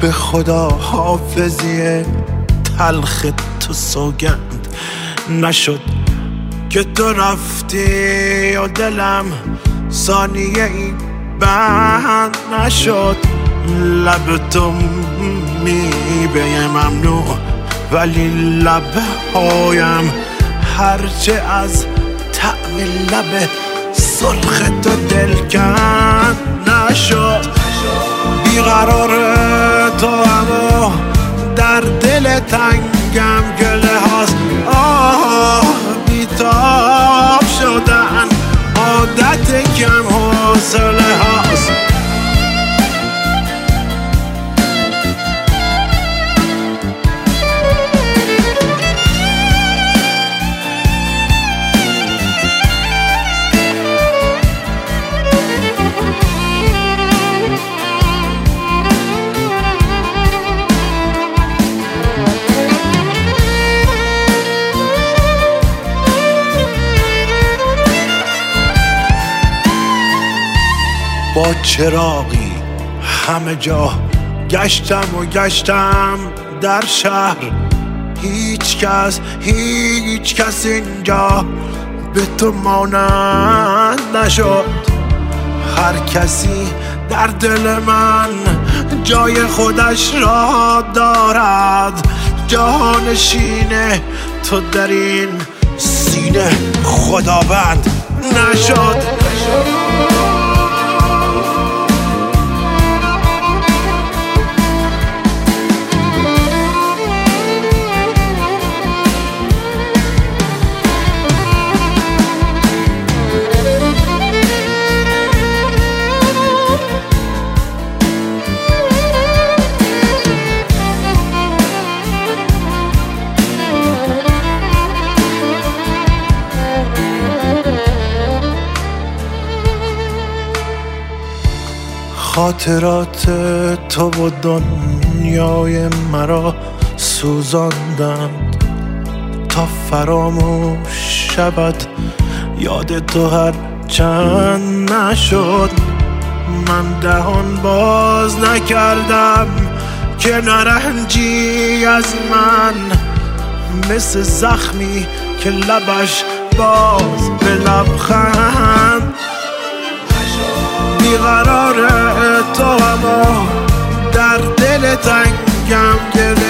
به خدا حافظی تلخ تو سوگند نشد که تو رفتی و دلم ثانیه ای بند نشد. لب تو میبه ممنوع ولی لبهایم هرچه از طعم لب سرخ تو دلکند نشد. بیقرار تو اما در دل تنگم گله هاست. بیتاب شدن عادت کم حوصله هاست. با چراغی همه جا گشتم در شهر. هیچ کس اینجا به تو مانند نشد. هر کسی در دل من جای خودش را دارد. جانشین تو در این سینه خداوند نشد. خاطرات تو و دنیای مرا سوزاندند تا فراموش شود یاد تو هر چند نشد. من دهان باز نکردم که نرنجی از من مثل زخمی که لبش باز به لبخند. بیقرار تو اما در دل تنگم گله